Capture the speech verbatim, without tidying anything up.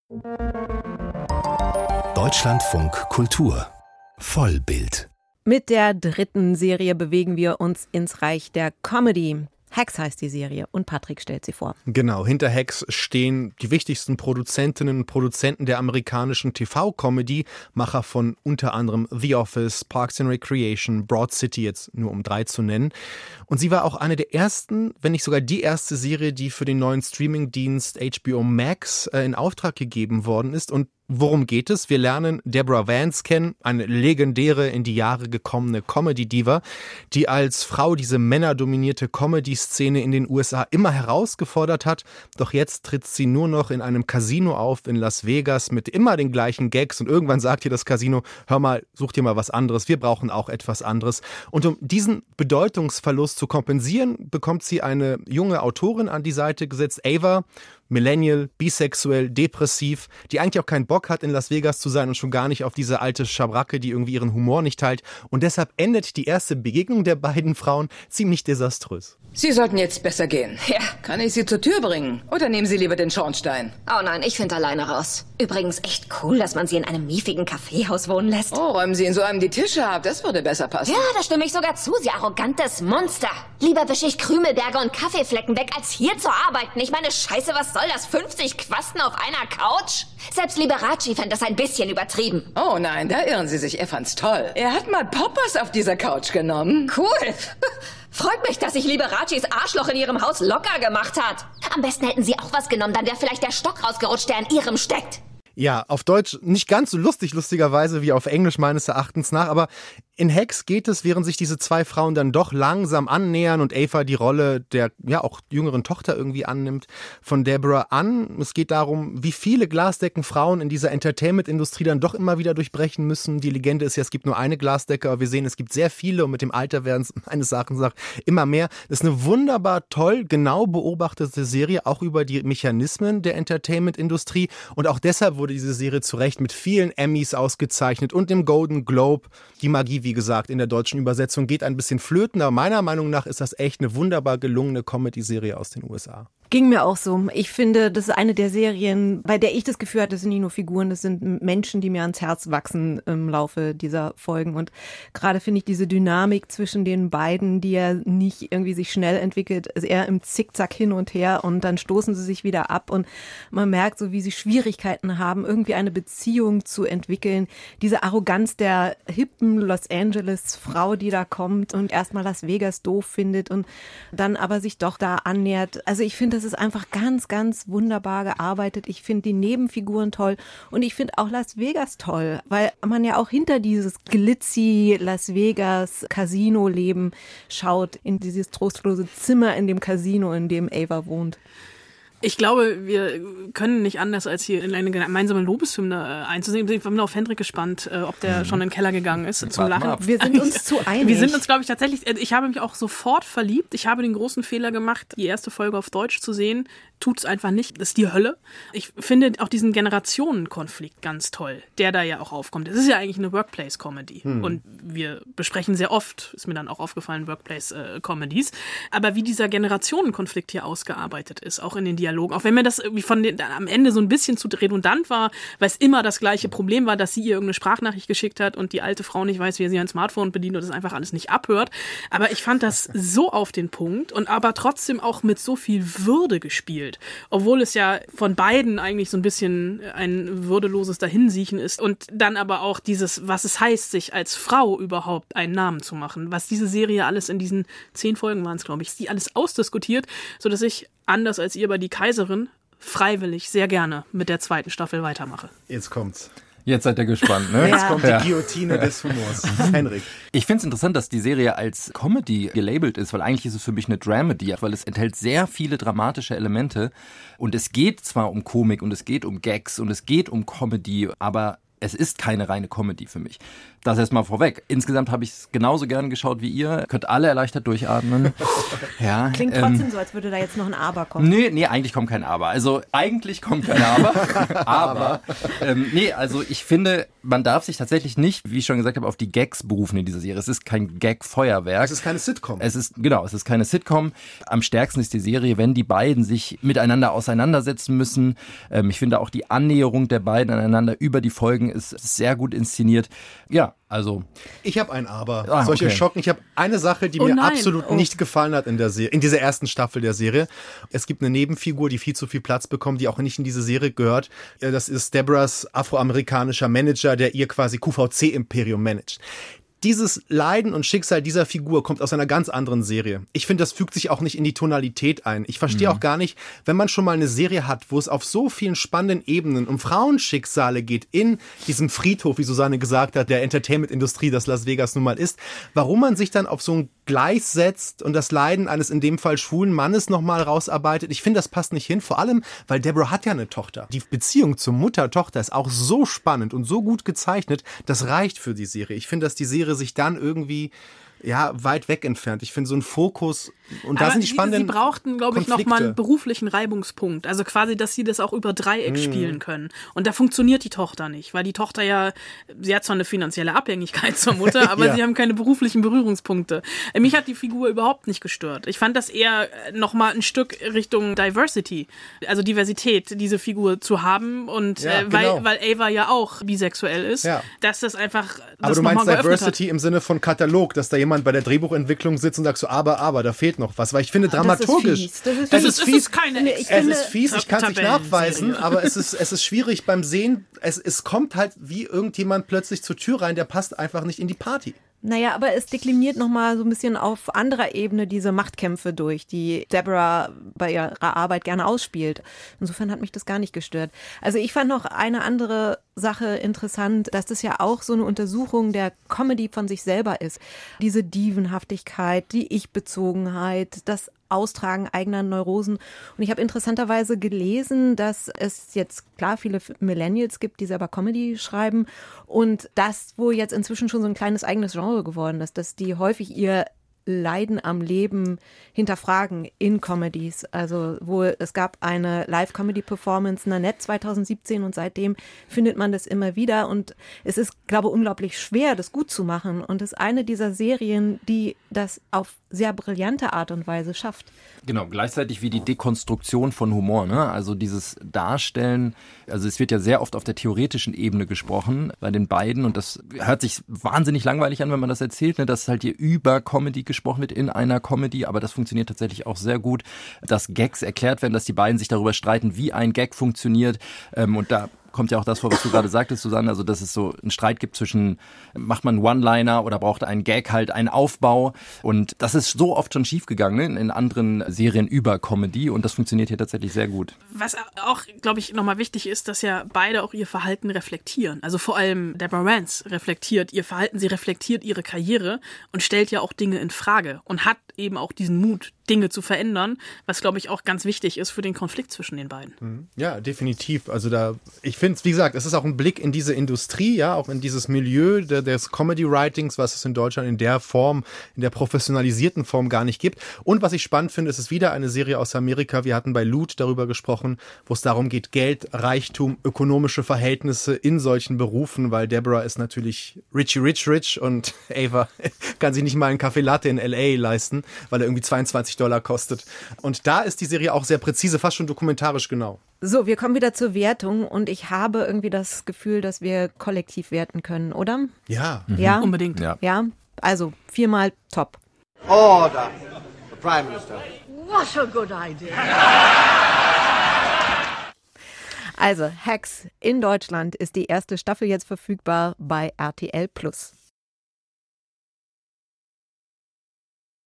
Deutschlandfunk Kultur Vollbild. Mit der dritten Serie bewegen wir uns ins Reich der Comedy. Hacks heißt die Serie und Patrick stellt sie vor. Genau, hinter Hacks stehen die wichtigsten Produzentinnen und Produzenten der amerikanischen T V-Comedy, Macher von unter anderem The Office, Parks and Recreation, Broad City, jetzt nur um drei zu nennen. Und sie war auch eine der ersten, wenn nicht sogar die erste Serie, die für den neuen Streamingdienst H B O Max äh, in Auftrag gegeben worden ist. Und worum geht es? Wir lernen Deborah Vance kennen, eine legendäre, in die Jahre gekommene Comedy-Diva, die als Frau diese männerdominierte Comedy-Szene in den U S A immer herausgefordert hat. Doch jetzt tritt sie nur noch in einem Casino auf in Las Vegas mit immer den gleichen Gags. Und irgendwann sagt ihr das Casino, hör mal, such dir mal was anderes, wir brauchen auch etwas anderes. Und um diesen Bedeutungsverlust zu kompensieren, bekommt sie eine junge Autorin an die Seite gesetzt, Ava, Millennial, bisexuell, depressiv, die eigentlich auch keinen Bock hat, in Las Vegas zu sein und schon gar nicht auf diese alte Schabracke, die irgendwie ihren Humor nicht teilt. Und deshalb endet die erste Begegnung der beiden Frauen ziemlich desaströs. Sie sollten jetzt besser gehen. Ja. Kann ich Sie zur Tür bringen? Oder nehmen Sie lieber den Schornstein? Oh nein, ich finde alleine raus. Übrigens echt cool, dass man sie in einem miefigen Kaffeehaus wohnen lässt. Oh, räumen Sie in so einem die Tische ab. Das würde besser passen. Ja, da stimme ich sogar zu, Sie arrogantes Monster. Lieber wische ich Krümelberge und Kaffeeflecken weg, als hier zu arbeiten. Ich meine, scheiße, was soll das? fünfzig Quasten auf einer Couch? Selbst Liberace fand das ein bisschen übertrieben. Oh nein, da irren Sie sich. Er fand's toll. Er hat mal Poppers auf dieser Couch genommen. Cool. Freut mich, dass sich Liberaces Arschloch in ihrem Haus locker gemacht hat. Am besten hätten Sie auch was genommen, dann wäre vielleicht der Stock rausgerutscht, der in Ihrem steckt. Ja, auf Deutsch nicht ganz so lustig, lustigerweise, wie auf Englisch meines Erachtens nach, aber in Hacks geht es, während sich diese zwei Frauen dann doch langsam annähern und Ava die Rolle der ja auch jüngeren Tochter irgendwie annimmt, von Deborah an. Es geht darum, wie viele Glasdeckenfrauen in dieser Entertainment-Industrie dann doch immer wieder durchbrechen müssen. Die Legende ist ja, es gibt nur eine Glasdecke, aber wir sehen, es gibt sehr viele und mit dem Alter werden es meines Erachtens nach immer mehr. Das ist eine wunderbar toll, genau beobachtete Serie, auch über die Mechanismen der Entertainment-Industrie, und auch deshalb wurde diese Serie zu Recht mit vielen Emmys ausgezeichnet und dem Golden Globe. Die Magie, wie gesagt, in der deutschen Übersetzung geht ein bisschen flöten, aber meiner Meinung nach ist das echt eine wunderbar gelungene Comedy-Serie aus den U S A. Ging mir auch so. Ich finde, das ist eine der Serien, bei der ich das Gefühl hatte, das sind nicht nur Figuren, das sind Menschen, die mir ans Herz wachsen im Laufe dieser Folgen. Und gerade finde ich diese Dynamik zwischen den beiden, die ja nicht irgendwie sich schnell entwickelt, ist eher im Zickzack hin und her und dann stoßen sie sich wieder ab und man merkt so, wie sie Schwierigkeiten haben, irgendwie eine Beziehung zu entwickeln. Diese Arroganz der hippen Los Angeles Frau, die da kommt und erstmal Las Vegas doof findet und dann aber sich doch da annähert. Also ich finde, das ist einfach ganz, ganz wunderbar gearbeitet. Ich finde die Nebenfiguren toll und ich finde auch Las Vegas toll, weil man ja auch hinter dieses glitzy Las Vegas Casino-Leben schaut, in dieses trostlose Zimmer in dem Casino, in dem Ava wohnt. Ich glaube, wir können nicht anders, als hier in eine gemeinsame Lobeshymne äh, einzusehen. Ich bin auf Hendrik gespannt, äh, ob der mhm. schon in den Keller gegangen ist Jetzt zum Lachen. Wir sind uns zu einig. Wir sind uns, glaube ich, tatsächlich, ich habe mich auch sofort verliebt. Ich habe den großen Fehler gemacht, die erste Folge auf Deutsch zu sehen. Tut's einfach nicht. Das ist die Hölle. Ich finde auch diesen Generationenkonflikt ganz toll, der da ja auch aufkommt. Es ist ja eigentlich eine Workplace-Comedy. Mhm. Und wir besprechen sehr oft, ist mir dann auch aufgefallen, Workplace-Comedies. Aber wie dieser Generationenkonflikt hier ausgearbeitet ist, auch in den Dialogen, auch wenn mir das irgendwie von den, am Ende so ein bisschen zu redundant war, weil es immer das gleiche Problem war, dass sie ihr irgendeine Sprachnachricht geschickt hat und die alte Frau nicht weiß, wie sie ein Smartphone bedient und das einfach alles nicht abhört. Aber ich fand das so auf den Punkt und aber trotzdem auch mit so viel Würde gespielt. Obwohl es ja von beiden eigentlich so ein bisschen ein würdeloses Dahinsiechen ist und dann aber auch dieses, was es heißt, sich als Frau überhaupt einen Namen zu machen. Was diese Serie alles in diesen zehn Folgen waren es, glaube ich, die alles ausdiskutiert, sodass ich, anders als ihr bei Die Kaiserin, freiwillig sehr gerne mit der zweiten Staffel weitermache. Jetzt kommt's. Jetzt seid ihr gespannt, ne? Jetzt kommt die ja. Guillotine des Humors. Henrik. Ich finde es interessant, dass die Serie als Comedy gelabelt ist, weil eigentlich ist es für mich eine Dramedy, weil es enthält sehr viele dramatische Elemente und es geht zwar um Komik und es geht um Gags und es geht um Comedy, aber es ist keine reine Comedy für mich. Das erstmal vorweg. Insgesamt habe ich es genauso gerne geschaut wie ihr. Könnt alle erleichtert durchatmen. Ja, Klingt ähm, trotzdem so, als würde da jetzt noch ein Aber kommen. Nee, nee, eigentlich kommt kein Aber. Also eigentlich kommt kein Aber. aber, ähm, nee, also ich finde, man darf sich tatsächlich nicht, wie ich schon gesagt habe, auf die Gags berufen in dieser Serie. Es ist kein Gag-Feuerwerk. Es ist keine Sitcom. Es ist, genau, es ist keine Sitcom. Am stärksten ist die Serie, wenn die beiden sich miteinander auseinandersetzen müssen. Ähm, ich finde auch die Annäherung der beiden aneinander über die Folgen ist sehr gut inszeniert. Ja, also. Ich habe ein Aber. Ah, Solche okay. Schocken. Ich habe eine Sache, die Oh mir nein. absolut Oh. nicht gefallen hat in der Serie, in dieser ersten Staffel der Serie. Es gibt eine Nebenfigur, die viel zu viel Platz bekommt, die auch nicht in diese Serie gehört. Das ist Deborahs afroamerikanischer Manager, der ihr quasi Q V C-Imperium managt. Dieses Leiden und Schicksal dieser Figur kommt aus einer ganz anderen Serie. Ich finde, das fügt sich auch nicht in die Tonalität ein. Ich verstehe mhm. auch gar nicht, wenn man schon mal eine Serie hat, wo es auf so vielen spannenden Ebenen um Frauenschicksale geht, in diesem Friedhof, wie Susanne gesagt hat, der Entertainment-Industrie, das Las Vegas nun mal ist, warum man sich dann auf so ein Gleis setzt und das Leiden eines in dem Fall schwulen Mannes nochmal rausarbeitet. Ich finde, das passt nicht hin, vor allem, weil Deborah hat ja eine Tochter. Die Beziehung zur Mutter-Tochter ist auch so spannend und so gut gezeichnet, das reicht für die Serie. Ich finde, dass die Serie sich dann irgendwie ja, weit weg entfernt. Ich finde so ein Fokus, und da Aber sind die sie, spannenden Sie brauchten, glaube ich, Konflikte. nochmal einen beruflichen Reibungspunkt. Also quasi, dass sie das auch über Dreieck Mhm. spielen können. Und da funktioniert die Tochter nicht, weil die Tochter ja, sie hat zwar eine finanzielle Abhängigkeit zur Mutter, aber Ja. sie haben keine beruflichen Berührungspunkte. Mich hat die Figur überhaupt nicht gestört. Ich fand das eher nochmal ein Stück Richtung Diversity, also Diversität, diese Figur zu haben. Und Ja, äh, weil, genau. weil Ava ja auch bisexuell ist, Ja. dass das einfach das Aber du noch meinst mal geöffnet Diversity hat. im Sinne von Katalog, dass da jemand bei der Drehbuchentwicklung sitzt und sagt so, aber, aber, da fehlt noch was. Weil ich finde, dramaturgisch, fies. Das ist Das fies. ist, es ist keine Ich es finde- ist fies, ich kann es nicht Tabellenserie. nachweisen, aber es ist, es ist schwierig beim Sehen. Es, es kommt halt wie irgendjemand plötzlich zur Tür rein, der passt einfach nicht in die Party. Naja, aber es dekliniert nochmal so ein bisschen auf anderer Ebene diese Machtkämpfe durch, die Deborah bei ihrer Arbeit gerne ausspielt. Insofern hat mich das gar nicht gestört. Also ich fand noch eine andere Sache interessant, dass das ja auch so eine Untersuchung der Comedy von sich selber ist. Diese Dievenhaftigkeit, die Ich-Bezogenheit, das Austragen eigener Neurosen. Und ich habe interessanterweise gelesen, dass es jetzt klar viele Millennials gibt, die selber Comedy schreiben und das wohl jetzt inzwischen schon so ein kleines eigenes Genre geworden ist, dass die häufig ihr Leiden am Leben hinterfragen in Comedies. Also wohl, es gab eine Live-Comedy-Performance Nanette zwanzig siebzehn und seitdem findet man das immer wieder und es ist, glaube ich, unglaublich schwer, das gut zu machen und es ist eine dieser Serien, die das auf sehr brillante Art und Weise schafft. Genau, gleichzeitig wie die Dekonstruktion von Humor, ne? Also dieses Darstellen, also es wird ja sehr oft auf der theoretischen Ebene gesprochen bei den beiden und das hört sich wahnsinnig langweilig an, wenn man das erzählt, ne? Dass halt hier über Comedy gesprochen wird in einer Comedy, aber das funktioniert tatsächlich auch sehr gut, dass Gags erklärt werden, dass die beiden sich darüber streiten, wie ein Gag funktioniert und da kommt ja auch das vor, was du gerade sagtest, Susanne, also dass es so einen Streit gibt zwischen, macht man einen One-Liner oder braucht ein Gag halt einen Aufbau und das ist so oft schon schiefgegangen ne? in anderen Serien über Comedy und das funktioniert hier tatsächlich sehr gut. Was auch, glaube ich, nochmal wichtig ist, dass ja beide auch ihr Verhalten reflektieren. Also vor allem Deborah Vance reflektiert ihr Verhalten, sie reflektiert ihre Karriere und stellt ja auch Dinge in Frage und hat eben auch diesen Mut, Dinge zu verändern, was, glaube ich, auch ganz wichtig ist für den Konflikt zwischen den beiden. Ja, definitiv. Also da, ich finde es, wie gesagt, es ist auch ein Blick in diese Industrie, ja, auch in dieses Milieu der, des Comedy-Writings, was es in Deutschland in der Form, in der professionalisierten Form gar nicht gibt. Und was ich spannend finde, es ist wieder eine Serie aus Amerika. Wir hatten bei Loot darüber gesprochen, wo es darum geht, Geld, Reichtum, ökonomische Verhältnisse in solchen Berufen, weil Deborah ist natürlich Richie Rich Rich und Ava kann sich nicht mal einen Kaffee Latte in L A leisten, weil er irgendwie zweiundzwanzig Dollar kostet. Und da ist die Serie auch sehr präzise, fast schon dokumentarisch genau. So, wir kommen wieder zur Wertung und ich habe irgendwie das Gefühl, dass wir kollektiv werten können, oder? Ja. Ja? Unbedingt. Ja. Ja, also viermal top. Order. The Prime Minister. What a good idea. Also, Hacks in Deutschland ist die erste Staffel jetzt verfügbar bei R T L Plus.